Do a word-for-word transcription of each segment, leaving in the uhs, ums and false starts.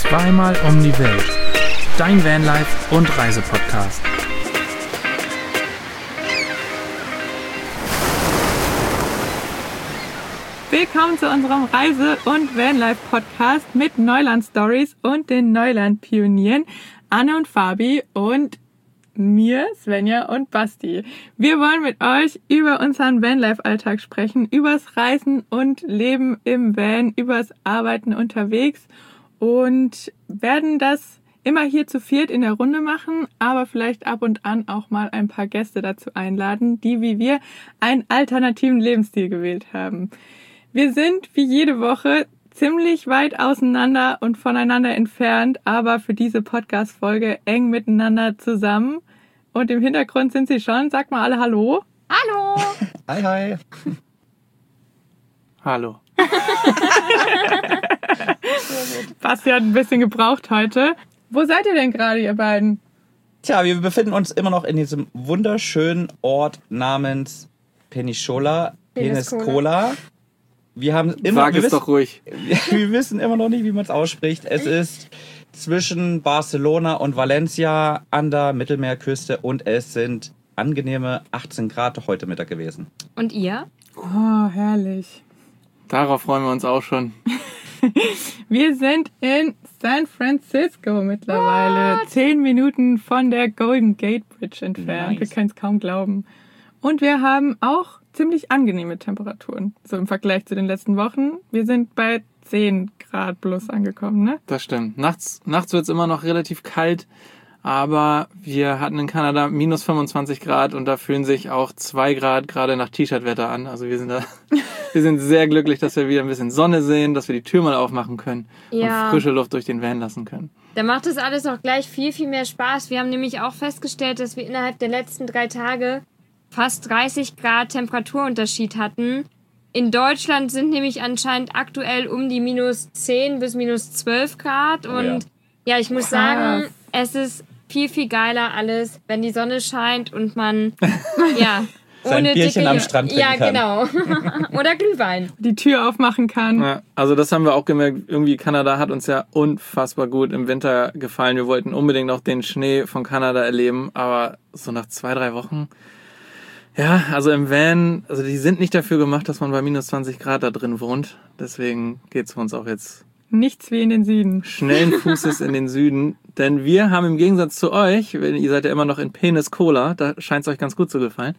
Zweimal um die Welt. Dein Vanlife- und Reisepodcast. Willkommen zu unserem Reise- und Vanlife-Podcast mit Neuland-Stories und den Neuland-Pionieren Anne und Fabi und mir, Svenja und Basti. Wir wollen mit euch über unseren Vanlife-Alltag sprechen, übers Reisen und Leben im Van, übers Arbeiten unterwegs und werden das immer hier zu viert in der Runde machen, aber vielleicht ab und an auch mal ein paar Gäste dazu einladen, die wie wir einen alternativen Lebensstil gewählt haben. Wir sind wie jede Woche ziemlich weit auseinander und voneinander entfernt, aber für diese Podcast-Folge eng miteinander zusammen. Und im Hintergrund sind sie schon. Sag mal alle Hallo. Hallo. Hi, hi. Hallo. Basti hat ein bisschen gebraucht heute. Wo seid ihr denn gerade, ihr beiden? Tja, wir befinden uns immer noch in diesem wunderschönen Ort namens Peninsula, Peninsula. Wir haben immer, Sag wir es wissen, doch ruhig. Wir wissen immer noch nicht, wie man es ausspricht. Es ist zwischen Barcelona und Valencia an der Mittelmeerküste und es sind angenehme achtzehn Grad heute Mittag gewesen. Und ihr? Oh, herrlich. Darauf freuen wir uns auch schon. Wir sind in San Francisco mittlerweile. What? Zehn Minuten von der Golden Gate Bridge entfernt. Nice. Wir können es kaum glauben. Und wir haben auch ziemlich angenehme Temperaturen, so im Vergleich zu den letzten Wochen. Wir sind bei zehn Grad plus angekommen, ne? Das stimmt. Nachts, nachts wird es immer noch relativ kalt, aber wir hatten in Kanada minus fünfundzwanzig Grad und da fühlen sich auch zwei Grad gerade nach T-Shirt-Wetter an. Also wir sind da, wir sind sehr glücklich, dass wir wieder ein bisschen Sonne sehen, dass wir die Tür mal aufmachen können ja. und frische Luft durch den Van lassen können. Da macht das alles auch gleich viel, viel mehr Spaß. Wir haben nämlich auch festgestellt, dass wir innerhalb der letzten drei Tage fast dreißig Grad Temperaturunterschied hatten. In Deutschland sind nämlich anscheinend aktuell um die minus zehn bis minus zwölf Grad. Und oh ja. ja, ich muss Krass. sagen, es ist viel, viel geiler alles, wenn die Sonne scheint und man ja sein ohne Bierchen dicke, am Strand trinken ja, kann. genau. Oder Glühwein. Die Tür aufmachen kann. Ja, also das haben wir auch gemerkt. Irgendwie Kanada hat uns ja unfassbar gut im Winter gefallen. Wir wollten unbedingt noch den Schnee von Kanada erleben, aber so nach zwei, drei Wochen... Ja, also im Van, also die sind nicht dafür gemacht, dass man bei minus zwanzig Grad da drin wohnt. Deswegen geht's für uns auch jetzt nichts wie in den Süden. Schnellen Fußes in den Süden. Denn wir haben im Gegensatz zu euch, ihr seid ja immer noch in Peninsula, da scheint es euch ganz gut zu gefallen.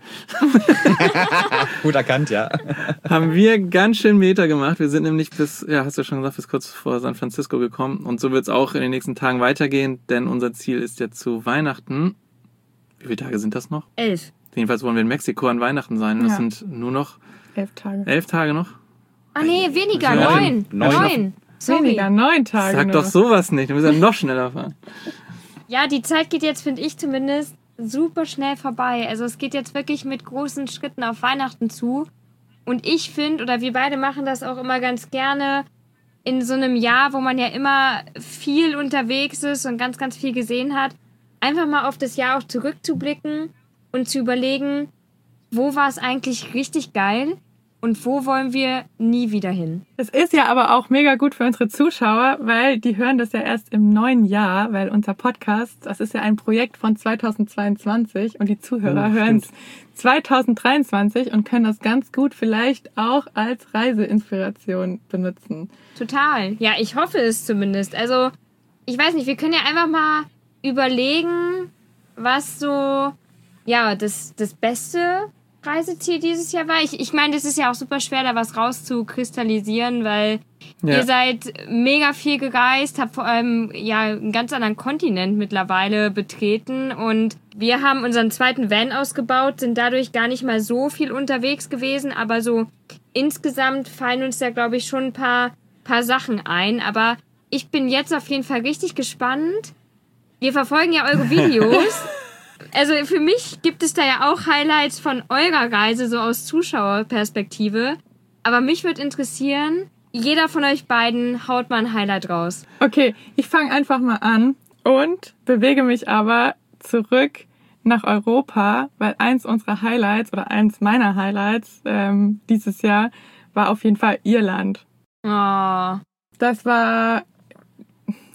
Gut erkannt, ja. Haben wir ganz schön Meter gemacht. Wir sind nämlich bis, ja, hast du schon gesagt, bis kurz vor San Francisco gekommen. Und so wird's auch in den nächsten Tagen weitergehen, denn unser Ziel ist ja zu Weihnachten. Wie viele Tage sind das noch? Elf. Jedenfalls wollen wir in Mexiko an Weihnachten sein. Das ja. sind nur noch... Elf Tage. Elf Tage noch? Ah nee, weniger. Neun. Neun. Neun. Sorry. Weniger, neun Tage Sag nur. doch sowas nicht. Du musst ja noch schneller fahren. Ja, die Zeit geht jetzt, finde ich zumindest, super schnell vorbei. Also es geht jetzt wirklich mit großen Schritten auf Weihnachten zu. Und ich finde, oder wir beide machen das auch immer ganz gerne, in so einem Jahr, wo man ja immer viel unterwegs ist und ganz, ganz viel gesehen hat, einfach mal auf das Jahr auch zurückzublicken und zu überlegen, wo war es eigentlich richtig geil und wo wollen wir nie wieder hin. Es ist ja aber auch mega gut für unsere Zuschauer, weil die hören das ja erst im neuen Jahr, weil unser Podcast, das ist ja ein Projekt von zweitausendzweiundzwanzig und die Zuhörer oh, hören es zweitausenddreiundzwanzig und können das ganz gut vielleicht auch als Reiseinspiration benutzen. Total. Ja, ich hoffe es zumindest. Also, ich weiß nicht, wir können ja einfach mal überlegen, was so... ja, das, das beste Reiseziel dieses Jahr war. Ich, ich meine, das ist ja auch super schwer, da was rauszukristallisieren, weil ja. ihr seid mega viel gereist, habt vor allem ja einen ganz anderen Kontinent mittlerweile betreten und wir haben unseren zweiten Van ausgebaut, sind dadurch gar nicht mal so viel unterwegs gewesen, aber so insgesamt fallen uns da, glaube ich, schon ein paar, paar Sachen ein. Aber ich bin jetzt auf jeden Fall richtig gespannt. Wir verfolgen ja eure Videos. Also für mich gibt es da ja auch Highlights von eurer Reise, so aus Zuschauerperspektive. Aber mich würde interessieren, jeder von euch beiden haut mal ein Highlight raus. Okay, ich fange einfach mal an und bewege mich aber zurück nach Europa, weil eins unserer Highlights oder eins meiner Highlights ähm, dieses Jahr war auf jeden Fall Irland. Oh. Das war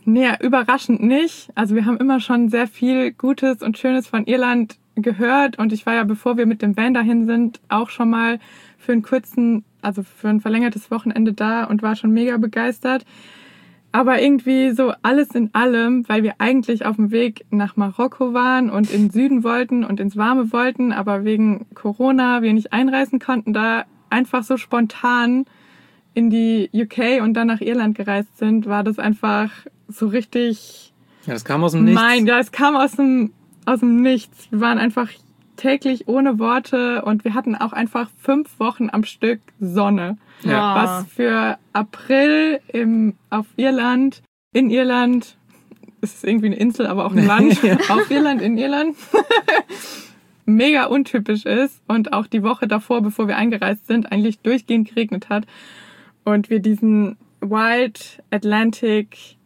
Nee, überraschend nicht. Also wir haben immer schon sehr viel Gutes und Schönes von Irland gehört und ich war ja, bevor wir mit dem Van dahin sind, auch schon mal für einen kurzen, also für ein verlängertes Wochenende da und war schon mega begeistert. Aber irgendwie so alles in allem, weil wir eigentlich auf dem Weg nach Marokko waren und in den Süden wollten und ins Warme wollten, aber wegen Corona wir nicht einreisen konnten, da einfach so spontan in die U K und dann nach Irland gereist sind, war das einfach so richtig... Ja, das kam aus dem Nichts. Nein, ja, es kam aus dem, aus dem Nichts. Wir waren einfach täglich ohne Worte und wir hatten auch einfach fünf Wochen am Stück Sonne. Ja. Was für April im, auf Irland, in Irland, es ist irgendwie eine Insel, aber auch ein Land, auf Irland, in Irland, mega untypisch ist und auch die Woche davor, bevor wir eingereist sind, eigentlich durchgehend geregnet hat und wir diesen Wild Atlantic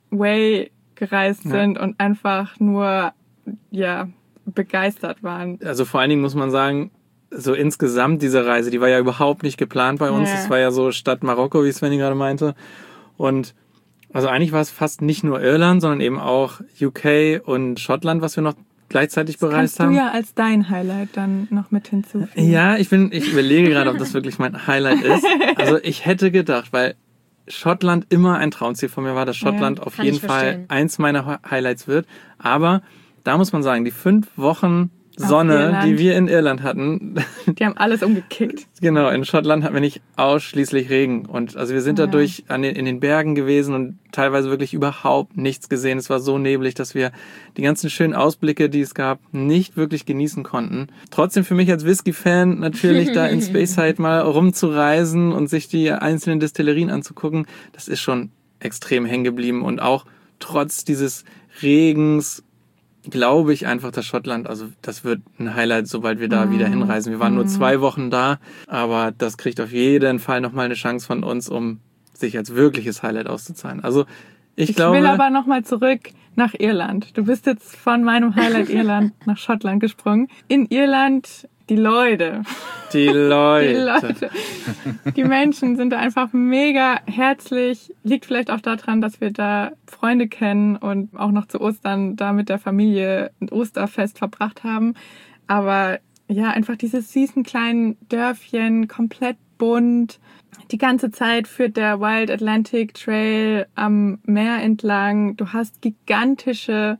Way gereist sind ja. und einfach nur, ja, begeistert waren. Also vor allen Dingen muss man sagen, so insgesamt diese Reise, die war ja überhaupt nicht geplant bei uns. Es ja. war ja so Stadt Marokko, wie Svenny gerade meinte. Und also eigentlich war es fast nicht nur Irland, sondern eben auch U K und Schottland, was wir noch gleichzeitig das bereist haben. Kannst du ja als dein Highlight dann noch mit hinzufügen. Ja, ich bin, ich überlege gerade, ob das wirklich mein Highlight ist. Also ich hätte gedacht, weil Schottland immer ein Traumziel von mir war, dass Schottland ja, auf jeden Fall eins meiner Highlights wird. Aber da muss man sagen, die fünf Wochen Sonne, die wir in Irland hatten. Die haben alles umgekickt. Genau, in Schottland hatten wir nicht ausschließlich Regen. Und also wir sind ja. dadurch an den, in den Bergen gewesen und teilweise wirklich überhaupt nichts gesehen. Es war so neblig, dass wir die ganzen schönen Ausblicke, die es gab, nicht wirklich genießen konnten. Trotzdem für mich als Whisky-Fan natürlich da in Speyside mal rumzureisen und sich die einzelnen Destillerien anzugucken, das ist schon extrem hängen geblieben. Und auch trotz dieses Regens glaube ich einfach, dass Schottland, also das wird ein Highlight, sobald wir da mm. wieder hinreisen. Wir waren mm. nur zwei Wochen da, aber das kriegt auf jeden Fall nochmal eine Chance von uns, um sich als wirkliches Highlight auszuzahlen. Also ich, ich glaube... Ich will aber nochmal zurück nach Irland. Du bist jetzt von meinem Highlight Irland nach Schottland gesprungen. In Irland die Leute. Die Leute. Die Leute. Die Menschen sind da einfach mega herzlich. Liegt vielleicht auch daran, dass wir da Freunde kennen und auch noch zu Ostern da mit der Familie ein Osterfest verbracht haben. Aber ja, einfach dieses süßen kleinen Dörfchen, komplett bunt. Die ganze Zeit führt der Wild Atlantic Trail am Meer entlang. Du hast gigantische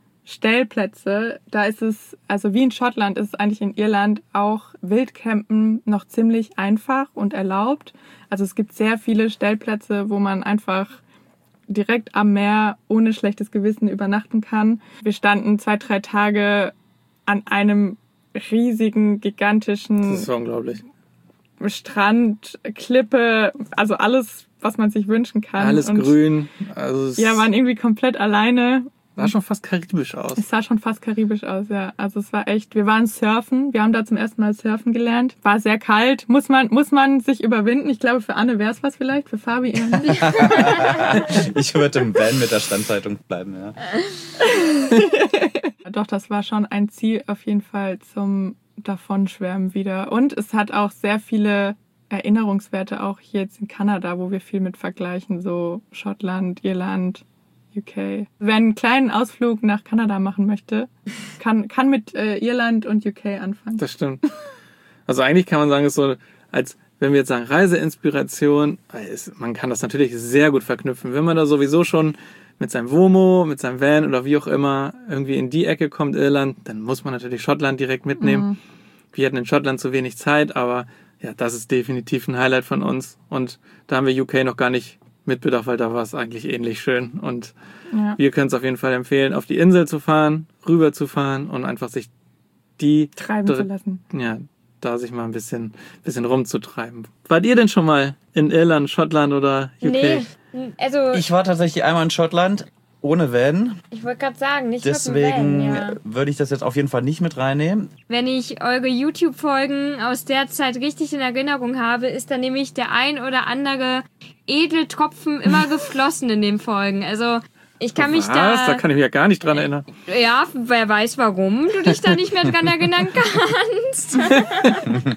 Stellplätze, da ist es, also wie in Schottland ist es eigentlich in Irland auch Wildcampen noch ziemlich einfach und erlaubt. Also es gibt sehr viele Stellplätze, wo man einfach direkt am Meer ohne schlechtes Gewissen übernachten kann. Wir standen zwei, drei Tage an einem riesigen, gigantischen das ist unglaublich. Strand, Klippe, also alles, was man sich wünschen kann. Alles und grün. Also es ja, waren irgendwie komplett alleine. Sah schon fast karibisch aus. Es sah schon fast karibisch aus, ja. Also es war echt, wir waren surfen, wir haben da zum ersten Mal surfen gelernt. War sehr kalt, muss man muss man sich überwinden. Ich glaube, für Anne wäre es was vielleicht, für Fabi eher nicht. Ich würde im Van mit der Standzeitung bleiben, ja. Doch, das war schon ein Ziel auf jeden Fall zum Davonschwärmen wieder. Und es hat auch sehr viele Erinnerungswerte, auch hier jetzt in Kanada, wo wir viel mit vergleichen, so Schottland, Irland, U K. Wer einen kleinen Ausflug nach Kanada machen möchte, kann, kann mit äh, Irland und U K anfangen. Das stimmt. Also eigentlich kann man sagen, es ist so, als wenn wir jetzt sagen Reiseinspiration, ist, man kann das natürlich sehr gut verknüpfen. Wenn man da sowieso schon mit seinem Womo, mit seinem Van oder wie auch immer irgendwie in die Ecke kommt, Irland, dann muss man natürlich Schottland direkt mitnehmen. Mhm. Wir hatten in Schottland zu wenig Zeit, aber ja, das ist definitiv ein Highlight von uns. Und da haben wir U K noch gar nicht mitbedacht, weil da war es eigentlich ähnlich schön. Und ja. wir können es auf jeden Fall empfehlen, auf die Insel zu fahren, rüber zu fahren und einfach sich die... Treiben dr- zu lassen. Ja, da sich mal ein bisschen, bisschen rumzutreiben. Wart ihr denn schon mal in Irland, Schottland oder U K? Nee, also... Ich war tatsächlich einmal in Schottland, ohne Van. Ich wollte gerade sagen, nicht Deswegen mit dem Van, ja. würde ich das jetzt auf jeden Fall nicht mit reinnehmen. Wenn ich eure YouTube-Folgen aus der Zeit richtig in Erinnerung habe, ist da nämlich der ein oder andere Edeltropfen immer geflossen in den Folgen. Also ich kann Was? mich da... Da kann ich mich ja gar nicht dran erinnern. Ja, wer weiß, warum du dich da nicht mehr dran erinnern kannst.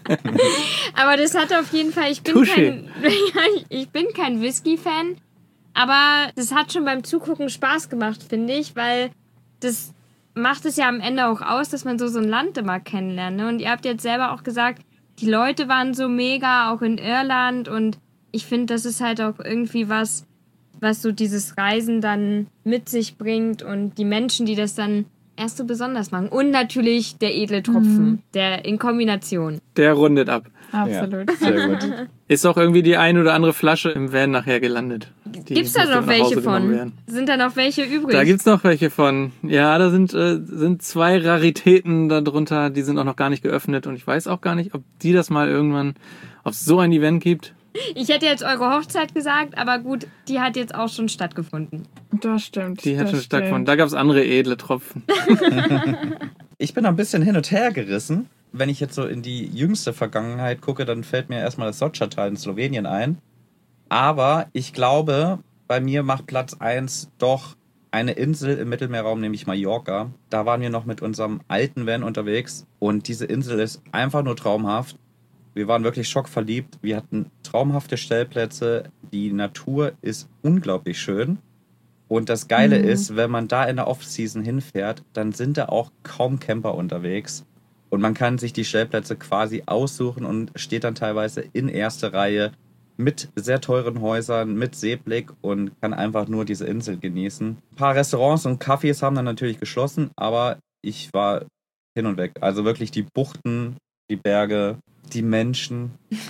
Aber das hat auf jeden Fall... Ich bin Touché. kein, ich bin kein Whisky-Fan. Aber das hat schon beim Zugucken Spaß gemacht, finde ich, weil das macht es ja am Ende auch aus, dass man so so ein Land immer kennenlernt. Ne? Und ihr habt jetzt selber auch gesagt, die Leute waren so mega, auch in Irland. Und ich finde, das ist halt auch irgendwie was, was so dieses Reisen dann mit sich bringt und die Menschen, die das dann erst so besonders machen. Und natürlich der edle Tropfen, mhm. der in Kombination. Der rundet ab. Absolut. Ja, sehr gut. Ist auch irgendwie die ein oder andere Flasche im Van nachher gelandet. Die gibt's da noch nach welche Hause genommen von? werden. Sind da noch welche übrig? Da gibt's noch welche von. Ja, da sind, äh, sind zwei Raritäten darunter, die sind auch noch gar nicht geöffnet und ich weiß auch gar nicht, ob die das mal irgendwann, ob es so ein Event gibt. Ich hätte jetzt eure Hochzeit gesagt, aber gut, die hat jetzt auch schon stattgefunden. Das stimmt. Die hat das schon stimmt. stattgefunden. Da gab's andere edle Tropfen. Ich bin ein bisschen hin und her gerissen. Wenn ich jetzt so in die jüngste Vergangenheit gucke, dann fällt mir erstmal das Soča-Tal in Slowenien ein. Aber ich glaube, bei mir macht Platz eins doch eine Insel im Mittelmeerraum, nämlich Mallorca. Da waren wir noch mit unserem alten Van unterwegs und diese Insel ist einfach nur traumhaft. Wir waren wirklich schockverliebt. Wir hatten traumhafte Stellplätze. Die Natur ist unglaublich schön. Und das Geile mhm. ist, wenn man da in der Off-Season hinfährt, dann sind da auch kaum Camper unterwegs. Und man kann sich die Stellplätze quasi aussuchen und steht dann teilweise in erster Reihe mit sehr teuren Häusern, mit Seeblick und kann einfach nur diese Insel genießen. Ein paar Restaurants und Cafés haben dann natürlich geschlossen, aber ich war hin und weg. Also wirklich die Buchten, die Berge, die Menschen.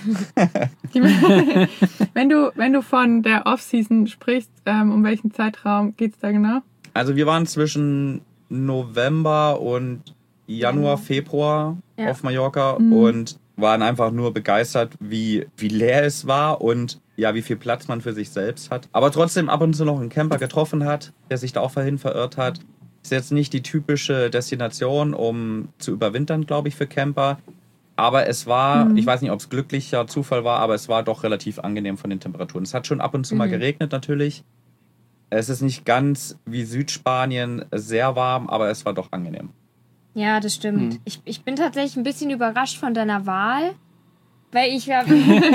wenn du, wenn du von der Off-Season sprichst, ähm, um welchen Zeitraum geht's da genau? Also wir waren zwischen November und Januar, Februar ja. auf Mallorca mhm. und waren einfach nur begeistert, wie, wie leer es war und ja, wie viel Platz man für sich selbst hat. Aber trotzdem ab und zu noch einen Camper getroffen hat, der sich da auch vorhin verirrt hat. Ist jetzt nicht die typische Destination, um zu überwintern, glaube ich, für Camper. Aber es war, mhm. ich weiß nicht, ob es glücklicher Zufall war, aber es war doch relativ angenehm von den Temperaturen. Es hat schon ab und zu mhm. mal geregnet natürlich. Es ist nicht ganz wie Südspanien sehr warm, aber es war doch angenehm. Ja, das stimmt. Hm. Ich, ich bin tatsächlich ein bisschen überrascht von deiner Wahl, weil ich ja,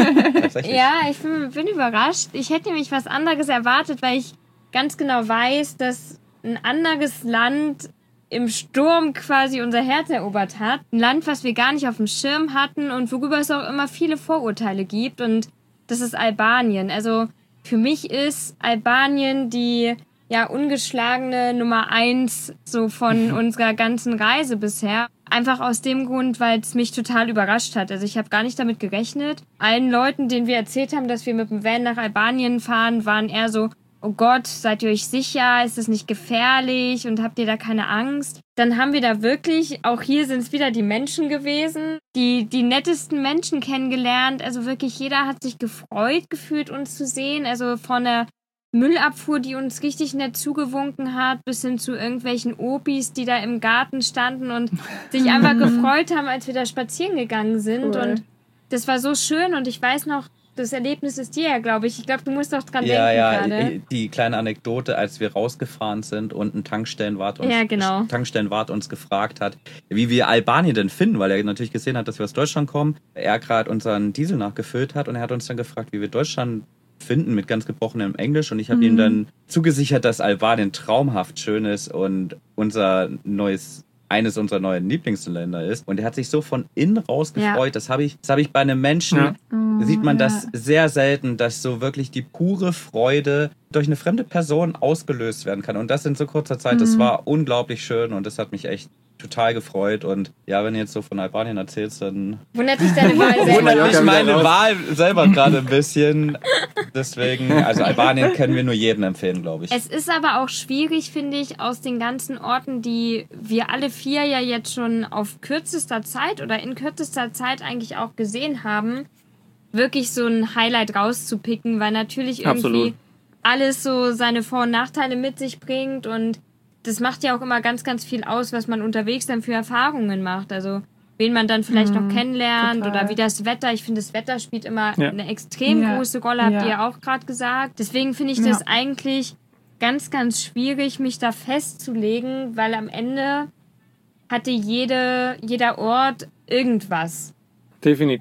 ja, ich bin, bin überrascht. Ich hätte nämlich was anderes erwartet, weil ich ganz genau weiß, dass ein anderes Land im Sturm quasi unser Herz erobert hat. Ein Land, was wir gar nicht auf dem Schirm hatten und worüber es auch immer viele Vorurteile gibt. Und das ist Albanien. Also für mich ist Albanien die ja ungeschlagene Nummer eins so von unserer ganzen Reise bisher. Einfach aus dem Grund, weil es mich total überrascht hat. Also ich habe gar nicht damit gerechnet. Allen Leuten, denen wir erzählt haben, dass wir mit dem Van nach Albanien fahren, waren eher so, oh Gott, seid ihr euch sicher? Ist es nicht gefährlich? Und habt ihr da keine Angst? Dann haben wir da wirklich, auch hier sind es wieder die Menschen gewesen, die, die nettesten Menschen kennengelernt. Also wirklich jeder hat sich gefreut gefühlt, uns zu sehen. Also von der Müllabfuhr, die uns richtig nett zugewunken hat, bis hin zu irgendwelchen Opis, die da im Garten standen und sich einfach gefreut haben, als wir da spazieren gegangen sind. Cool. Und das war so schön und ich weiß noch, das Erlebnis ist dir ja, glaube ich. Ich glaube, du musst auch dran ja, denken ja, gerade. Ja, die kleine Anekdote, als wir rausgefahren sind und ein Tankstellenwart uns, ja, genau. Tankstellenwart uns gefragt hat, wie wir Albanien denn finden, weil er natürlich gesehen hat, dass wir aus Deutschland kommen. Er gerade unseren Diesel nachgefüllt hat und er hat uns dann gefragt, wie wir Deutschland finden mit ganz gebrochenem Englisch und ich habe mhm. ihm dann zugesichert, dass Albanien traumhaft schön ist und unser neues eines unserer neuen Lieblingsländer ist und er hat sich so von innen raus gefreut. Ja. Das habe ich, das habe ich bei einem Menschen, ja. sieht man das ja. sehr selten, dass so wirklich die pure Freude durch eine fremde Person ausgelöst werden kann und das in so kurzer Zeit, mhm. das war unglaublich schön und das hat mich echt total gefreut und ja, wenn du jetzt so von Albanien erzählst, dann wundert dich deine Wahl selber. Wundert mich meine Wahl selber gerade ein bisschen. Deswegen, also Albanien können wir nur jedem empfehlen, glaube ich. Es ist aber auch schwierig, finde ich, aus den ganzen Orten, die wir alle vier ja jetzt schon auf kürzester Zeit oder in kürzester Zeit eigentlich auch gesehen haben, wirklich so ein Highlight rauszupicken, weil natürlich irgendwie Absolut. alles so seine Vor- und Nachteile mit sich bringt und das macht ja auch immer ganz, ganz viel aus, was man unterwegs dann für Erfahrungen macht. Also wen man dann vielleicht mhm, noch kennenlernt total. Oder wie das Wetter. Ich finde, das Wetter spielt immer ja. eine extrem ja. große Rolle, habt ja. ihr ja auch gerade gesagt. Deswegen finde ich ja. das eigentlich ganz, ganz schwierig, mich da festzulegen, weil am Ende hatte jede, jeder Ort irgendwas. Definitiv.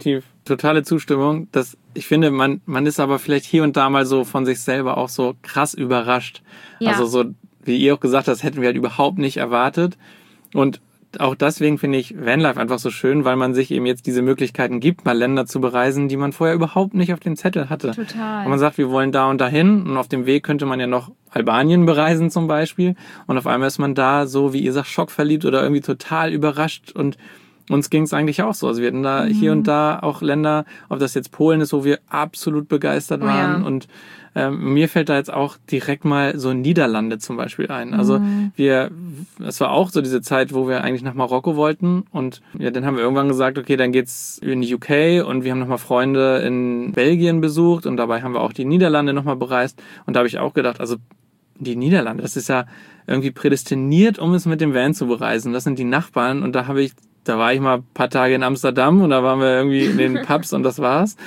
Totale Zustimmung. Das, ich finde, man, man ist aber vielleicht hier und da mal so von sich selber auch so krass überrascht. Ja. Also so, wie ihr auch gesagt habt, das hätten wir halt überhaupt nicht erwartet. Und auch deswegen finde ich Vanlife einfach so schön, weil man sich eben jetzt diese Möglichkeiten gibt, mal Länder zu bereisen, die man vorher überhaupt nicht auf dem Zettel hatte. Total. Und man sagt, wir wollen da und dahin und auf dem Weg könnte man ja noch Albanien bereisen zum Beispiel und auf einmal ist man da so, wie ihr sagt, schockverliebt oder irgendwie total überrascht und uns ging es eigentlich auch so. Also wir hatten da mhm. hier und da auch Länder, ob das jetzt Polen ist, wo wir absolut begeistert waren. Oh ja. Und ähm, mir fällt da jetzt auch direkt mal so Niederlande zum Beispiel ein. Also mhm. wir, es war auch so diese Zeit, wo wir eigentlich nach Marokko wollten. Und ja, dann haben wir irgendwann gesagt, okay, dann geht's in die U K und wir haben nochmal Freunde in Belgien besucht und dabei haben wir auch die Niederlande nochmal bereist. Und da habe ich auch gedacht, also die Niederlande, das ist ja irgendwie prädestiniert, um es mit dem Van zu bereisen. Das sind die Nachbarn und da habe ich Da war ich mal ein paar Tage in Amsterdam und da waren wir irgendwie in den Pubs und das war's.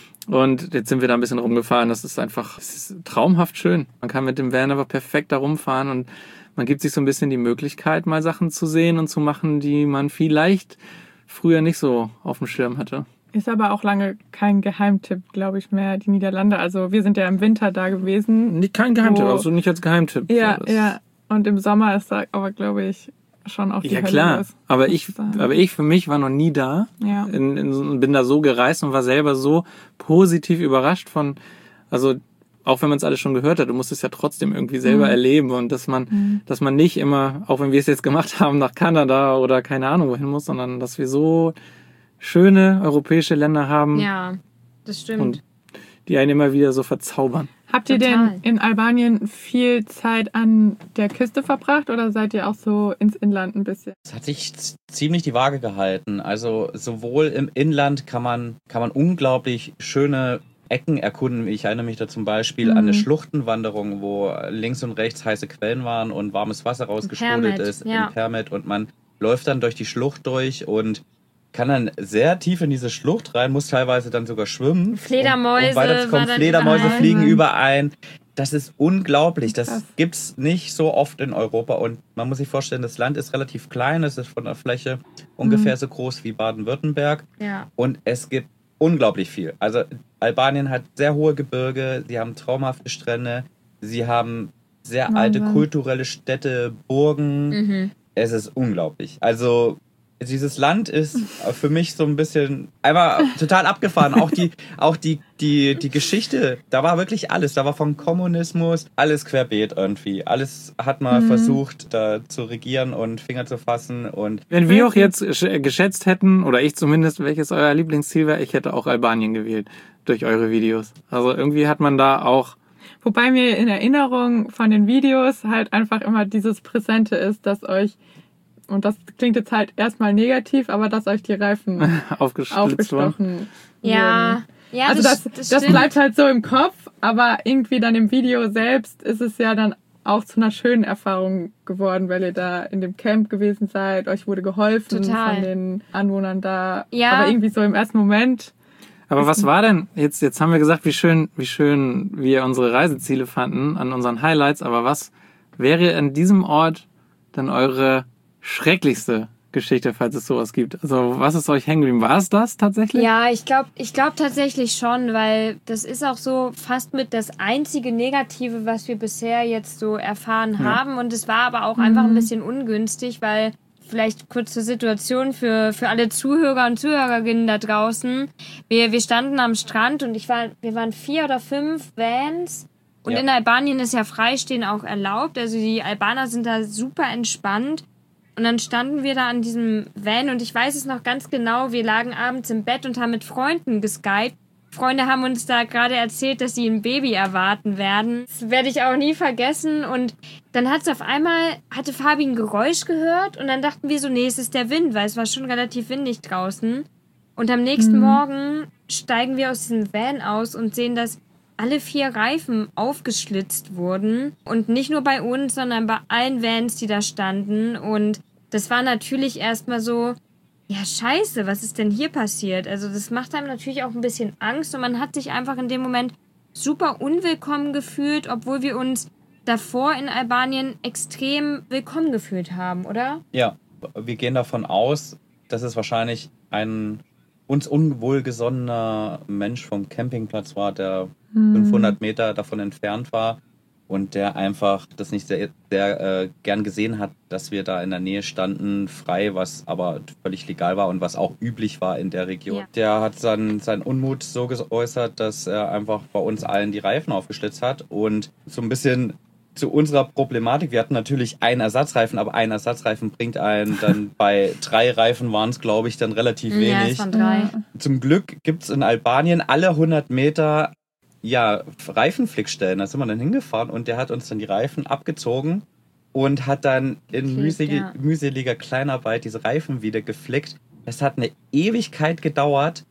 Und jetzt sind wir da ein bisschen rumgefahren. Das ist einfach, das ist traumhaft schön. Man kann mit dem Van einfach perfekt da rumfahren und man gibt sich so ein bisschen die Möglichkeit, mal Sachen zu sehen und zu machen, die man vielleicht früher nicht so auf dem Schirm hatte. Ist aber auch lange kein Geheimtipp, glaube ich, mehr, die Niederlande. Also wir sind ja im Winter da gewesen. Nicht kein Geheimtipp, wo, also nicht als Geheimtipp. Ja, das ja. Und im Sommer ist da aber, glaube ich, schon auch die Ja Hölle klar, los. aber ich, aber ich für mich war noch nie da. Ja. In, in, bin da so gereist und war selber so positiv überrascht von, also auch wenn man es alles schon gehört hat, du musst es ja trotzdem irgendwie selber Mhm. erleben und dass man, Mhm. dass man nicht immer, auch wenn wir es jetzt gemacht haben, nach Kanada oder keine Ahnung wohin muss, sondern dass wir so schöne europäische Länder haben, Ja, das stimmt. und die einen immer wieder so verzaubern. Habt ihr Total. denn in Albanien viel Zeit an der Küste verbracht oder seid ihr auch so ins Inland ein bisschen? Es hat sich z- ziemlich die Waage gehalten. Also sowohl im Inland kann man, kann man unglaublich schöne Ecken erkunden. Ich erinnere mich da zum Beispiel Mhm. an eine Schluchtenwanderung, wo links und rechts heiße Quellen waren und warmes Wasser rausgesprudelt Permit, ist ja. im Permit und man läuft dann durch die Schlucht durch und kann dann sehr tief in diese Schlucht rein, muss teilweise dann sogar schwimmen. Fledermäuse Um, um weiterzukommen. war dann Fledermäuse überall. fliegen überein. Das ist unglaublich. Das Krass. gibt's nicht so oft in Europa. Und man muss sich vorstellen, das Land ist relativ klein. Es ist von der Fläche ungefähr so groß wie Baden-Württemberg. Ja. Und es gibt unglaublich viel. Also Albanien hat sehr hohe Gebirge. Sie haben traumhafte Strände. Sie haben sehr alte Wahnsinn. kulturelle Städte, Burgen. Mhm. Es ist unglaublich. Also dieses Land ist für mich so ein bisschen einmal total abgefahren. Auch die, auch die, die, die Geschichte, da war wirklich alles. Da war von Kommunismus alles querbeet irgendwie. Alles hat man Mhm. versucht, da zu regieren und Finger zu fassen. Und Wenn wir auch jetzt sch- geschätzt hätten, oder ich zumindest, welches euer Lieblingsziel wäre, ich hätte auch Albanien gewählt durch eure Videos. Also irgendwie hat man da auch Wobei mir in Erinnerung von den Videos halt einfach immer dieses Präsente ist, dass euch, und das klingt jetzt halt erstmal negativ, aber dass euch die Reifen aufgeschlitzt worden. aufgestochen Ja. wurden. Ja, Also das, das, das, das, stimmt. bleibt halt so im Kopf, aber irgendwie dann im Video selbst ist es ja dann auch zu einer schönen Erfahrung geworden, weil ihr da in dem Camp gewesen seid, euch wurde geholfen Total. von den Anwohnern da. Ja. Aber irgendwie so im ersten Moment. Aber was war denn, jetzt, jetzt haben wir gesagt, wie schön, wie schön wir unsere Reiseziele fanden an unseren Highlights, aber was wäre an diesem Ort dann eure schrecklichste Geschichte, falls es sowas gibt? Also was ist euch hängen geblieben? War es das tatsächlich? Ja, ich glaube ich glaub tatsächlich schon, weil das ist auch so fast mit das einzige Negative, was wir bisher jetzt so erfahren Ja. haben. Und es war aber auch einfach ein bisschen ungünstig, weil vielleicht kurz zur Situation für, für alle Zuhörer und Zuhörerinnen da draußen. Wir, wir standen am Strand und ich war, wir waren vier oder fünf Vans. Und Ja. in Albanien ist ja Freistehen auch erlaubt. Also die Albaner sind da super entspannt. Und dann standen wir da an diesem Van und ich weiß es noch ganz genau, wir lagen abends im Bett und haben mit Freunden geskypt. Freunde haben uns da gerade erzählt, dass sie ein Baby erwarten werden. Das werde ich auch nie vergessen. Und dann hat es auf einmal, hatte Fabi ein Geräusch gehört und dann dachten wir so, nee, es ist der Wind, weil es war schon relativ windig draußen. Und am nächsten Morgen steigen wir aus diesem Van aus und sehen, dass alle vier Reifen aufgeschlitzt wurden. Und nicht nur bei uns, sondern bei allen Vans, die da standen. Und das war natürlich erstmal so, ja scheiße, was ist denn hier passiert? Also das macht einem natürlich auch ein bisschen Angst und man hat sich einfach in dem Moment super unwillkommen gefühlt, obwohl wir uns davor in Albanien extrem willkommen gefühlt haben, oder? ja, wir gehen davon aus, dass es wahrscheinlich ein uns unwohlgesonnener Mensch vom Campingplatz war, der hm. fünfhundert Meter davon entfernt war und der einfach das nicht sehr, sehr äh, gern gesehen hat, dass wir da in der Nähe standen, frei, was aber völlig legal war und was auch üblich war in der Region. Ja. Der hat seinen, seinen Unmut so geäußert, dass er einfach bei uns allen die Reifen aufgeschlitzt hat und so ein bisschen zu unserer Problematik. Wir hatten natürlich einen Ersatzreifen, aber ein Ersatzreifen bringt einen dann bei drei Reifen waren es, glaube ich, dann relativ wenig. Ja, es waren drei. Zum Glück gibt es in Albanien alle hundert Meter ja, Reifenflickstellen. Da sind wir dann hingefahren und der hat uns dann die Reifen abgezogen und hat dann in Flick, mühselig, ja. mühseliger Kleinarbeit diese Reifen wieder geflickt. Es hat eine Ewigkeit gedauert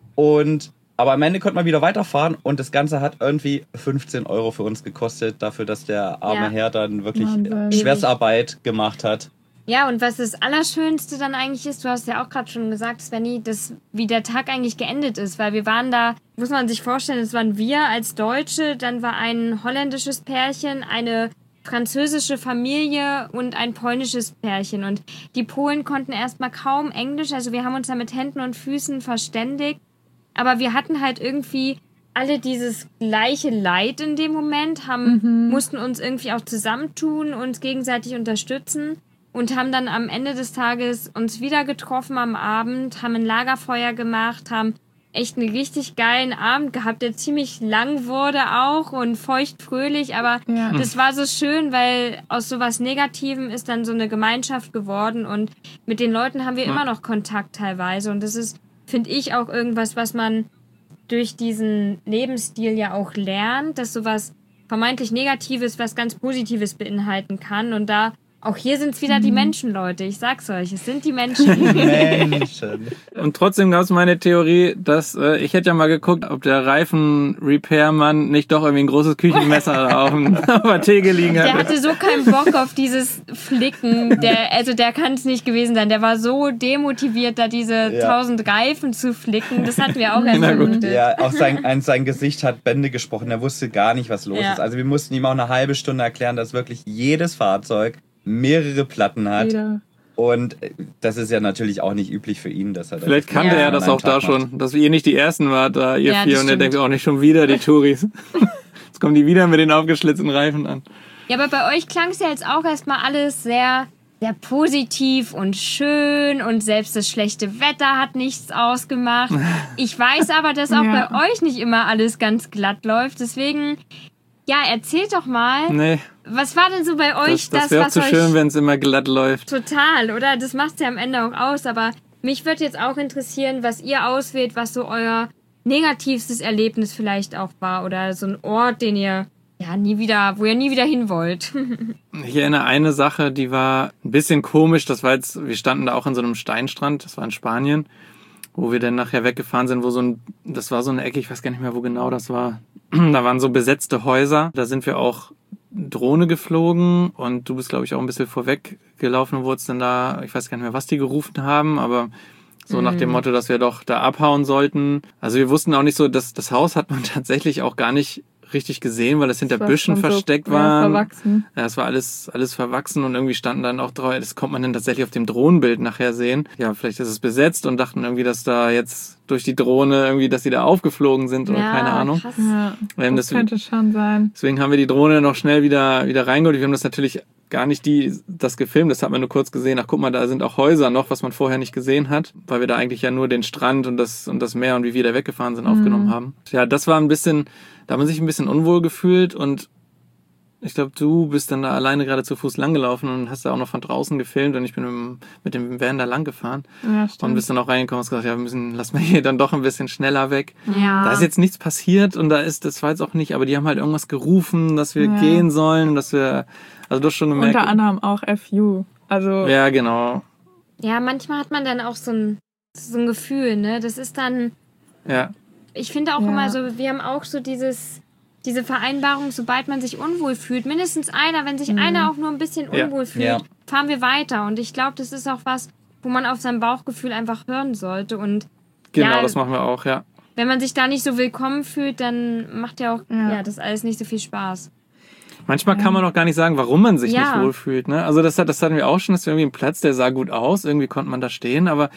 und aber am Ende konnte man wieder weiterfahren und das Ganze hat irgendwie fünfzehn Euro für uns gekostet, dafür, dass der arme Ja. Herr dann wirklich Wahnsinn. Schwerstarbeit gemacht hat. Ja, und was das Allerschönste dann eigentlich ist, du hast ja auch gerade schon gesagt, Svenny, dass wie der Tag eigentlich geendet ist, weil wir waren da, muss man sich vorstellen, es waren wir als Deutsche, dann war ein holländisches Pärchen, eine französische Familie und ein polnisches Pärchen und die Polen konnten erstmal kaum Englisch, also wir haben uns da mit Händen und Füßen verständigt. Aber wir hatten halt irgendwie alle dieses gleiche Leid in dem Moment, haben, Mhm. mussten uns irgendwie auch zusammentun, uns gegenseitig unterstützen und haben dann am Ende des Tages uns wieder getroffen am Abend, haben ein Lagerfeuer gemacht, haben echt einen richtig geilen Abend gehabt, der ziemlich lang wurde auch und feuchtfröhlich, aber Ja. das war so schön, weil aus sowas Negativem ist dann so eine Gemeinschaft geworden und mit den Leuten haben wir Ja. immer noch Kontakt teilweise und das ist, finde ich, auch irgendwas, was man durch diesen Lebensstil ja auch lernt, dass sowas vermeintlich Negatives was ganz Positives beinhalten kann. Und da, auch hier sind es wieder die Menschen, Leute. Ich sag's euch, es sind die Menschen. Menschen. Und trotzdem gab es meine Theorie, dass äh, ich hätte ja mal geguckt, ob der Reifen-Repair-Mann nicht doch irgendwie ein großes Küchenmesser auf dem auf der Theke liegen Der hatte. hatte so keinen Bock auf dieses Flicken. Der, also der kann es nicht gewesen sein. Der war so demotiviert, da diese Ja. tausend Reifen zu flicken. Das hatten wir auch erst Na gut. vermutet. Ja, auch sein, ein, sein Gesicht hat Bände gesprochen. Er wusste gar nicht, was los Ja. ist. Also wir mussten ihm auch eine halbe Stunde erklären, dass wirklich jedes Fahrzeug mehrere Platten hat. Jeder. Und das ist ja natürlich auch nicht üblich für ihn, dass er das Vielleicht kannte Ja. er das an einem auch da Tag macht. schon, dass ihr nicht die Ersten wart, da ihr Ja, vier. das Und er stimmt. denkt auch nicht schon wieder die Touris. Jetzt kommen die wieder mit den aufgeschlitzten Reifen an. Ja, aber bei euch klang es ja jetzt auch erstmal alles sehr, sehr positiv und schön und selbst das schlechte Wetter hat nichts ausgemacht. Ich weiß aber, dass auch Ja. bei euch nicht immer alles ganz glatt läuft. Deswegen, ja, erzählt doch mal, Nee, was war denn so bei euch das, das das, wäre auch was zu euch schön, wenn es immer glatt läuft. total, oder? Das macht's ja am Ende auch aus, aber mich würde jetzt auch interessieren, was ihr auswählt, was so euer negativstes Erlebnis vielleicht auch war oder so ein Ort, den ihr ja nie wieder, wo ihr nie wieder hin wollt. Ich erinnere eine Sache, die war ein bisschen komisch. Das war jetzt, wir standen da auch an so einem Steinstrand, das war in Spanien, wo wir dann nachher weggefahren sind, wo so ein, das war so eine Ecke, ich weiß gar nicht mehr, wo genau das war. Da waren so besetzte Häuser. Da sind wir auch Drohne geflogen und du bist, glaube ich, auch ein bisschen vorweg gelaufen und wurdest dann da, ich weiß gar nicht mehr, was die gerufen haben, aber so nach dem Motto, dass wir doch da abhauen sollten. Also wir wussten auch nicht so, dass das Haus hat man tatsächlich auch gar nicht richtig gesehen, weil es hinter war Büschen schon so, versteckt ja, war. verwachsen. Ja, es war alles, alles verwachsen und irgendwie standen dann auch drauf, das kommt man dann tatsächlich auf dem Drohnenbild nachher sehen. Ja, vielleicht ist es besetzt und dachten irgendwie, dass da jetzt durch die Drohne irgendwie, dass die da aufgeflogen sind oder keine Ahnung. Krass. Ja, Wir haben das das, könnte schon sein. deswegen haben wir die Drohne noch schnell wieder, wieder reingeholt. Wir haben das natürlich gar nicht die, das gefilmt, das hat man nur kurz gesehen. Ach, guck mal, da sind auch Häuser noch, was man vorher nicht gesehen hat, weil wir da eigentlich ja nur den Strand und das, und das Meer und wie wir da weggefahren sind aufgenommen haben. Ja, das war ein bisschen, da hat man sich ein bisschen unwohl gefühlt und ich glaube, du bist dann da alleine gerade zu Fuß langgelaufen und hast da auch noch von draußen gefilmt und ich bin mit dem, mit dem Van da lang gefahren Ja, und stimmt. bist dann auch reingekommen und hast gesagt, ja, wir müssen, lass mal hier dann doch ein bisschen schneller weg. Ja. Da ist jetzt nichts passiert und da ist, das war jetzt auch nicht, aber die haben halt irgendwas gerufen, dass wir Ja. gehen sollen und dass wir, also du hast schon gemerkt. Unter anderem auch F U. Also, Ja, genau. Ja, manchmal hat man dann auch so ein, so ein Gefühl, ne? Das ist dann, Ja. ich finde auch Ja. immer so, wir haben auch so dieses, diese Vereinbarung, sobald man sich unwohl fühlt, mindestens einer, wenn sich einer auch nur ein bisschen Ja. unwohl fühlt, Ja. fahren wir weiter. Und ich glaube, das ist auch was, wo man auf sein Bauchgefühl einfach hören sollte. Und Genau, ja, das machen wir auch, ja. wenn man sich da nicht so willkommen fühlt, dann macht ja auch Ja. ja. das alles nicht so viel Spaß. Manchmal kann man auch gar nicht sagen, warum man sich Ja. nicht wohlfühlt. Ne? Also das, hat, das hatten wir auch schon, dass wir irgendwie einen Platz, der sah gut aus, irgendwie konnte man da stehen, aber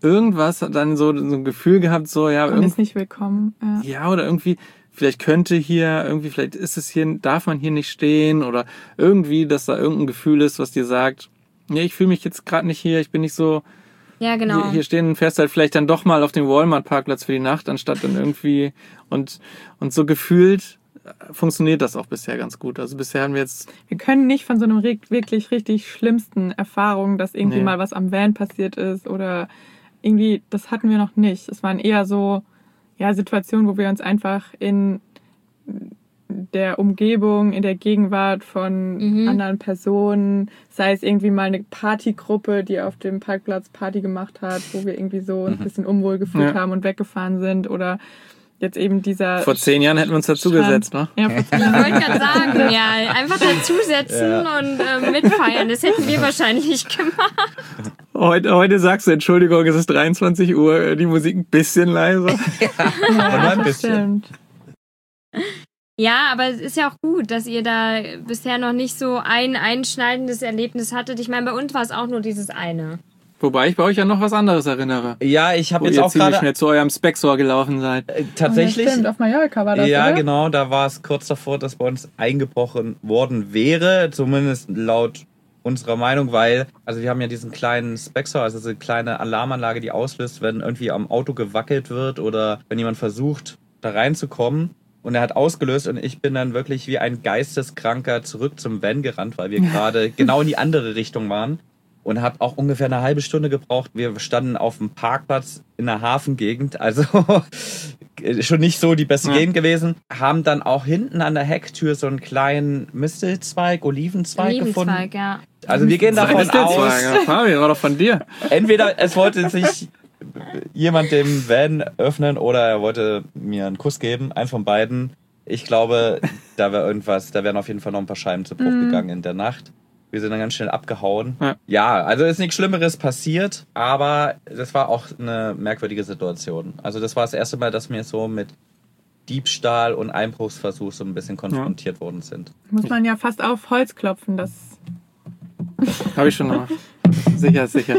irgendwas, dann so, so ein Gefühl gehabt, so, ja, Man ist nicht willkommen. Ja. ja, oder irgendwie, vielleicht könnte hier, irgendwie, vielleicht ist es hier, darf man hier nicht stehen oder irgendwie, dass da irgendein Gefühl ist, was dir sagt, nee, ich fühle mich jetzt gerade nicht hier, ich bin nicht so, Ja, genau. hier, hier stehen und fährst halt vielleicht dann doch mal auf den Walmart-Parkplatz für die Nacht, anstatt dann irgendwie, und, und so gefühlt funktioniert das auch bisher ganz gut. Also bisher haben wir jetzt... Wir können nicht von so einem wirklich richtig schlimmsten Erfahrungen, dass irgendwie Nee. mal was am Van passiert ist oder irgendwie, das hatten wir noch nicht. Es waren eher so, ja, Situationen, wo wir uns einfach in der Umgebung, in der Gegenwart von Mhm. anderen Personen, sei es irgendwie mal eine Partygruppe, die auf dem Parkplatz Party gemacht hat, wo wir irgendwie so ein bisschen unwohl gefühlt Ja. haben und weggefahren sind oder jetzt eben dieser... Vor zehn Jahren hätten wir uns dazugesetzt, ne? Ja, vor zehn Ich Jahren. wollte gerade sagen, ja, einfach dazusetzen Ja. und äh, mitfeiern. Das hätten wir wahrscheinlich gemacht. Heute, heute sagst du, Entschuldigung, es ist dreiundzwanzig Uhr, die Musik ein bisschen leiser. Und nur ein das bisschen. stimmt. Ja, aber es ist ja auch gut, dass ihr da bisher noch nicht so ein einschneidendes Erlebnis hattet. Ich meine, bei uns war es auch nur dieses eine. Wobei ich bei euch ja noch was anderes erinnere. Ja, ich habe Wo jetzt ihr auch ziemlich gerade schnell zu eurem Spexor gelaufen seid. äh, tatsächlich. Ja, stimmt, auf Mallorca war das, Ja, oder? genau, da war es kurz davor, dass bei uns eingebrochen worden wäre, zumindest laut unserer Meinung, weil, also wir haben ja diesen kleinen Spexor, also diese kleine Alarmanlage, die auslöst, wenn irgendwie am Auto gewackelt wird oder wenn jemand versucht, da reinzukommen. Und er hat ausgelöst und ich bin dann wirklich wie ein Geisteskranker zurück zum Van gerannt, weil wir gerade genau in die andere Richtung waren. Und habe auch ungefähr eine halbe Stunde gebraucht. Wir standen auf dem Parkplatz in der Hafengegend, also schon nicht so die beste Ja. Gegend gewesen. Haben dann auch hinten an der Hecktür so einen kleinen Mistelzweig, Olivenzweig gefunden. Olivenzweig, ja. Also wir gehen davon aus, Fabi, war doch von dir. entweder es wollte sich jemand dem Van öffnen oder er wollte mir einen Kuss geben, einen von beiden. Ich glaube, da wäre irgendwas, da wären auf jeden Fall noch ein paar Scheiben zu Bruch gegangen in der Nacht. Wir sind dann ganz schnell abgehauen. Ja. Ja, also ist nichts Schlimmeres passiert, aber das war auch eine merkwürdige Situation. Also das war das erste Mal, dass wir so mit Diebstahl und Einbruchsversuch so ein bisschen konfrontiert worden sind. Muss man ja fast auf Holz klopfen, dass, Habe ich schon gemacht. Sicher, sicher.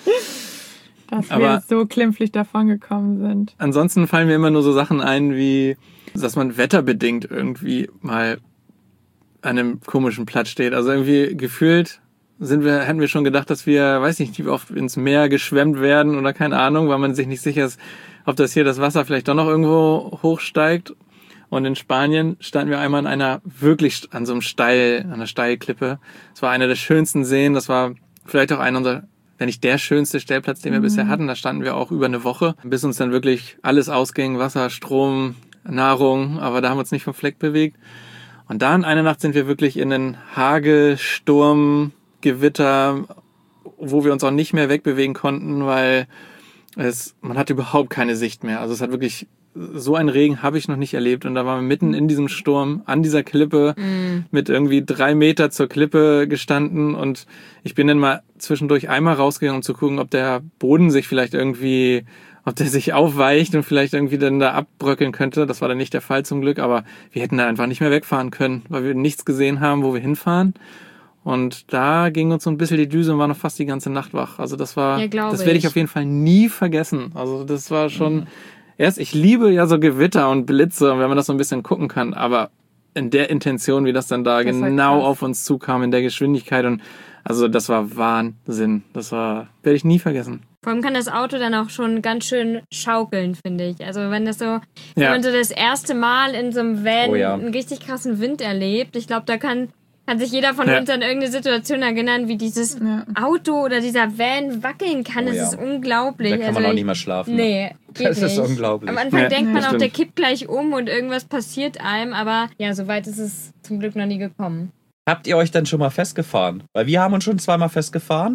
dass wir Aber- so klimpflich davongekommen sind. Ansonsten fallen mir immer nur so Sachen ein, wie, dass man wetterbedingt irgendwie mal an einem komischen Platz steht. Also irgendwie gefühlt sind wir, hätten wir schon gedacht, dass wir, weiß nicht, wie oft ins Meer geschwemmt werden oder keine Ahnung, weil man sich nicht sicher ist, ob das hier das Wasser vielleicht doch noch irgendwo hochsteigt. Und in Spanien standen wir einmal an einer wirklich an so einem Steil, an einer Steilklippe. Es war einer der schönsten Seen. Das war vielleicht auch einer unserer, wenn nicht der schönste Stellplatz, den wir Mhm. bisher hatten. Da standen wir auch über eine Woche, bis uns dann wirklich alles ausging, Wasser, Strom, Nahrung. Aber da haben wir uns nicht vom Fleck bewegt. Und dann eine Nacht sind wir wirklich in einen Hagel, Sturm, Gewitter, wo wir uns auch nicht mehr wegbewegen konnten, weil es, man hatte überhaupt keine Sicht mehr. Also es hat wirklich, so einen Regen habe ich noch nicht erlebt. Und da waren wir mitten in diesem Sturm, an dieser Klippe, mit irgendwie drei Meter zur Klippe gestanden. Und ich bin dann mal zwischendurch einmal rausgegangen, um zu gucken, ob der Boden sich vielleicht irgendwie, ob der sich aufweicht und vielleicht irgendwie dann da abbröckeln könnte. Das war dann nicht der Fall zum Glück, aber wir hätten da einfach nicht mehr wegfahren können, weil wir nichts gesehen haben, wo wir hinfahren. Und da ging uns so ein bisschen die Düse und war noch fast die ganze Nacht wach. Also das war, Ja, glaube das werde ich ich. auf jeden Fall nie vergessen. Also das war schon, erst, ich liebe ja so Gewitter und Blitze, und wenn man das so ein bisschen gucken kann, aber in der Intention, wie das dann da Das war genau krass. auf uns zukam, in der Geschwindigkeit, und also das war Wahnsinn. Das war, werde ich nie vergessen. Vor allem kann das Auto dann auch schon ganz schön schaukeln, finde ich. Also wenn das so, wenn Ja. man so das erste Mal in so einem Van Oh ja. einen richtig krassen Wind erlebt, ich glaube, da kann, kann sich jeder von Ja. uns an irgendeine Situation erinnern, wie dieses Ja. Auto oder dieser Van wackeln kann. Oh Das ja. ist unglaublich. Da kann also man auch ich, nicht mehr schlafen. Nee, geht Das ist nicht. unglaublich. Am Anfang Ja, denkt man das auch, der stimmt. kippt gleich um und irgendwas passiert einem, aber ja, so weit ist es zum Glück noch nie gekommen. Habt ihr euch dann schon mal festgefahren? Weil wir haben uns schon zweimal festgefahren.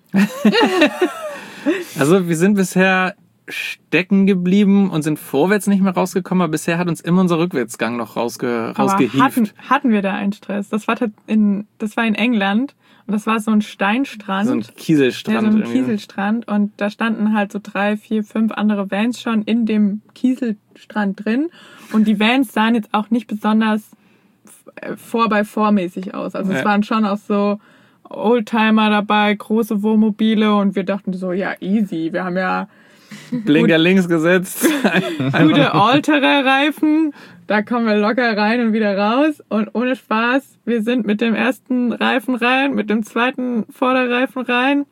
Also wir sind bisher stecken geblieben und sind vorwärts nicht mehr rausgekommen, aber bisher hat uns immer unser Rückwärtsgang noch rausge Aber rausgehievt. hatten, hatten wir da einen Stress? Das war, tat- in, das war in England und das war so ein Steinstrand. So ein Kieselstrand. Ja, so ein irgendwie. Kieselstrand und da standen halt so drei, vier, fünf andere Vans schon in dem Kieselstrand drin und die Vans sahen jetzt auch nicht besonders four by four mäßig aus. Also Ja. es waren schon auch so Oldtimer dabei, große Wohnmobile und wir dachten so, ja easy, wir haben ja Blinker links gesetzt. gute All-Terrain-Reifen, da kommen wir locker rein und wieder raus und ohne Spaß, wir sind mit dem ersten Reifen rein, mit dem zweiten Vorderreifen rein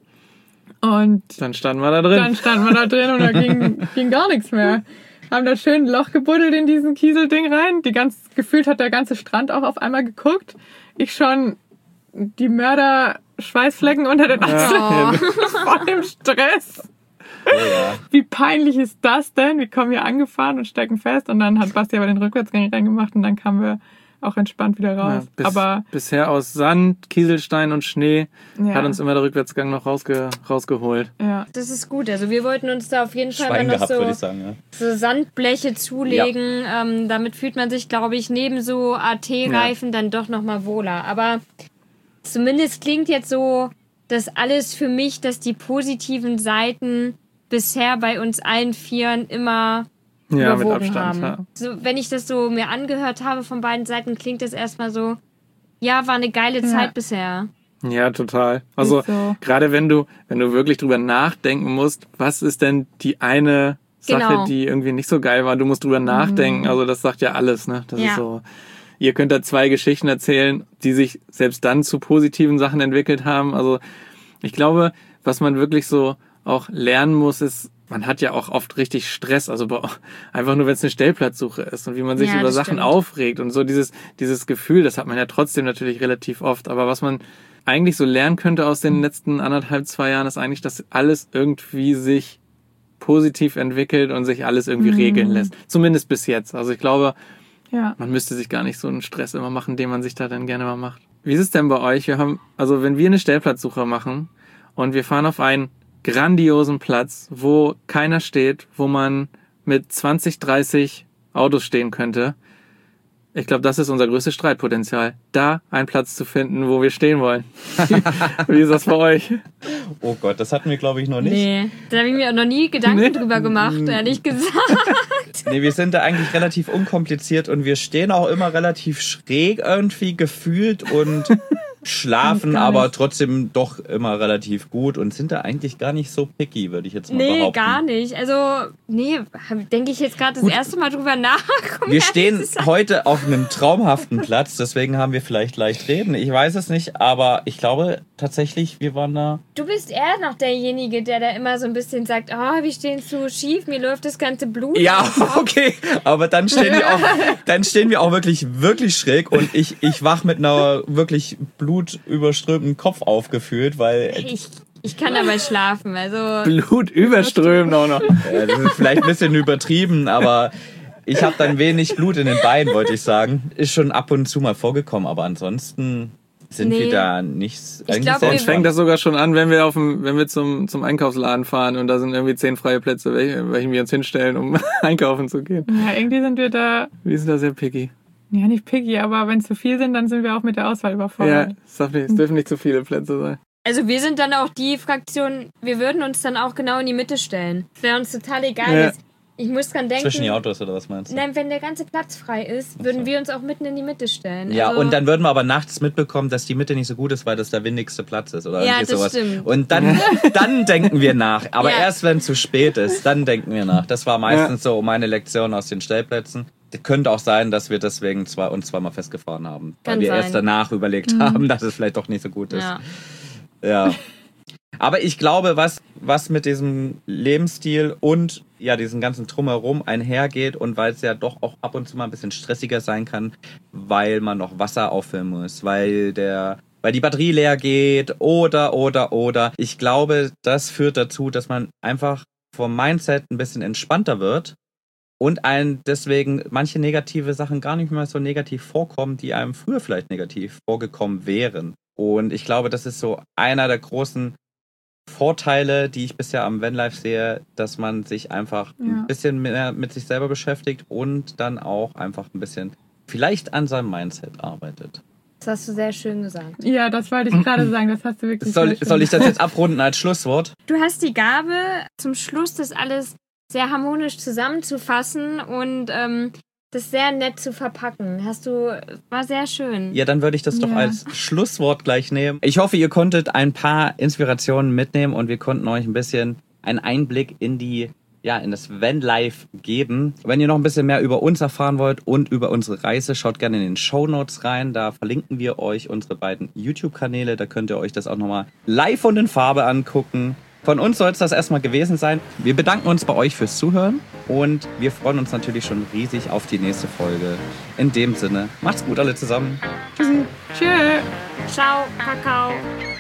und dann standen wir da drin. Dann standen wir da drin und da ging, ging gar nichts mehr. Haben da schön ein Loch gebuddelt in diesen Kieselding rein. Die ganz, gefühlt hat der ganze Strand auch auf einmal geguckt. Ich schon die Mörder-Schweißflecken unter den Achseln. Ja. Voll im Stress. Oh ja. Wie peinlich ist das denn? Wir kommen hier angefahren und stecken fest und dann hat Basti aber den Rückwärtsgang reingemacht und dann kamen wir auch entspannt wieder raus. Ja, bis, aber bisher aus Sand, Kieselstein und Schnee ja. hat uns immer der Rückwärtsgang noch rausge, rausgeholt. Ja. Das ist gut. Also wir wollten uns da auf jeden Fall Schwein mal noch gehabt, würde ich so, sagen, ja. so Sandbleche zulegen. Ja. Ähm, damit fühlt man sich, glaube ich, neben so A T-Reifen ja. dann doch nochmal wohler. Aber zumindest klingt jetzt so, dass alles für mich, dass die positiven Seiten bisher bei uns allen Vieren immer ja, überwogen mit Abstand, haben. Ja. So, wenn ich das so mir angehört habe von beiden Seiten, klingt das erstmal so, ja, war eine geile Ja. Zeit bisher. Ja, total. Also so. gerade wenn du, wenn du wirklich drüber nachdenken musst, was ist denn die eine Sache, Genau. die irgendwie nicht so geil war, du musst drüber nachdenken. Also das sagt ja alles, ne? Das Ja. ist so. Ihr könnt da zwei Geschichten erzählen, die sich selbst dann zu positiven Sachen entwickelt haben. Also ich glaube, was man wirklich so auch lernen muss, ist, man hat ja auch oft richtig Stress, also einfach nur, wenn es eine Stellplatzsuche ist und wie man sich Ja, über das Sachen stimmt. aufregt und so dieses dieses Gefühl, das hat man ja trotzdem natürlich relativ oft. Aber was man eigentlich so lernen könnte aus den letzten anderthalb, zwei Jahren, ist eigentlich, dass alles irgendwie sich positiv entwickelt und sich alles irgendwie Mhm. regeln lässt. Zumindest bis jetzt. Also ich glaube, ja. man müsste sich gar nicht so einen Stress immer machen, den man sich da dann gerne mal macht. Wie ist es denn bei euch? Wir haben, also wenn wir eine Stellplatzsuche machen und wir fahren auf einen grandiosen Platz, wo keiner steht, wo man mit zwanzig, dreißig Autos stehen könnte. Ich glaube, das ist unser größtes Streitpotenzial, da einen Platz zu finden, wo wir stehen wollen. Wie ist das bei euch? Oh Gott, das hatten wir, glaube ich, noch nicht. Nee, da habe ich mir auch noch nie Gedanken Nee. drüber gemacht, ehrlich gesagt. Nee, wir sind da eigentlich relativ unkompliziert und wir stehen auch immer relativ schräg irgendwie gefühlt und schlafen Gar aber nicht. trotzdem doch immer relativ gut und sind da eigentlich gar nicht so picky, würde ich jetzt mal Nee, behaupten. gar nicht. Also, nee, denke ich jetzt gerade das Gut. erste Mal drüber nach. um Wir ehrlich stehen zu sein. heute auf einem traumhaften Platz, deswegen haben wir vielleicht leicht reden. Ich weiß es nicht, aber ich glaube tatsächlich, wir waren da. Du bist eher noch derjenige, der da immer so ein bisschen sagt, oh, wir stehen zu schief, mir läuft das ganze Blut. Ja, aus dem Kopf. okay, aber dann stehen wir auch, dann stehen wir auch wirklich, wirklich schräg und ich, ich wach mit einer wirklich blutüberströmten Kopf aufgefühlt, weil Ich, ich kann dabei schlafen, also... Blut überströmen auch noch. äh, das ist vielleicht ein bisschen übertrieben, aber ich habe dann wenig Blut in den Beinen, wollte ich sagen. Ist schon ab und zu mal vorgekommen, aber ansonsten sind Nee. wir da nichts. Ich eigentlich glaub, Bei wir- uns fängt das sogar schon an, wenn wir auf dem, wenn wir zum, zum Einkaufsladen fahren und da sind irgendwie zehn freie Plätze, welche, welchen wir uns hinstellen, um einkaufen zu gehen. Ja, irgendwie sind wir da, Wir sind da sehr picky. ja nicht picky, aber wenn es zu viel sind, dann sind wir auch mit der Auswahl Ja, überfordert. es darf nicht- es dürfen nicht zu viele Plätze sein. Also wir sind dann auch die Fraktion, wir würden uns dann auch genau in die Mitte stellen. Es wäre uns total egal. Ja. Jetzt- Ich muss dran denken... Zwischen die Autos oder was meinst du? Nein, wenn der ganze Platz frei ist, würden wir uns auch mitten in die Mitte stellen. Ja, also, und dann würden wir aber nachts mitbekommen, dass die Mitte nicht so gut ist, weil das der windigste Platz ist oder Ja, irgendwie das sowas. stimmt. Und dann, dann denken wir nach. Aber Ja. erst wenn es zu spät ist, dann denken wir nach. Das war meistens so meine Lektion aus den Stellplätzen. Könnte auch sein, dass wir deswegen zwei, uns zweimal festgefahren haben. Weil Kann wir sein. erst danach überlegt haben, dass es vielleicht doch nicht so gut ist. Ja. Ja. Aber ich glaube, was, was mit diesem Lebensstil und ja, diesen ganzen Drumherum einhergeht und weil es ja doch auch ab und zu mal ein bisschen stressiger sein kann, weil man noch Wasser auffüllen muss, weil der, weil die Batterie leer geht oder, oder, oder. Ich glaube, das führt dazu, dass man einfach vom Mindset ein bisschen entspannter wird und einem deswegen manche negative Sachen gar nicht mehr so negativ vorkommen, die einem früher vielleicht negativ vorgekommen wären. Und ich glaube, das ist so einer der großen Vorteile, die ich bisher am Vanlife sehe, dass man sich einfach Ja. ein bisschen mehr mit sich selber beschäftigt und dann auch einfach ein bisschen vielleicht an seinem Mindset arbeitet. Das hast du sehr schön gesagt. Ja, das wollte ich gerade sagen, das hast du wirklich Soll, sehr schön soll ich das jetzt abrunden als Schlusswort? Du hast die Gabe, zum Schluss das alles sehr harmonisch zusammenzufassen und ähm, das sehr nett zu verpacken. Hast du, war sehr schön. Ja, dann würde ich das doch Ja. als Schlusswort gleich nehmen. Ich hoffe, ihr konntet ein paar Inspirationen mitnehmen und wir konnten euch ein bisschen einen Einblick in die, ja, in das Vanlife geben. Wenn ihr noch ein bisschen mehr über uns erfahren wollt und über unsere Reise, schaut gerne in den Shownotes rein. Da verlinken wir euch unsere beiden YouTube-Kanäle. Da könnt ihr euch das auch nochmal live und in Farbe angucken. Von uns soll es das erstmal gewesen sein. Wir bedanken uns bei euch fürs Zuhören und wir freuen uns natürlich schon riesig auf die nächste Folge. In dem Sinne, macht's gut alle zusammen. Tschö. Ciao, Kakao.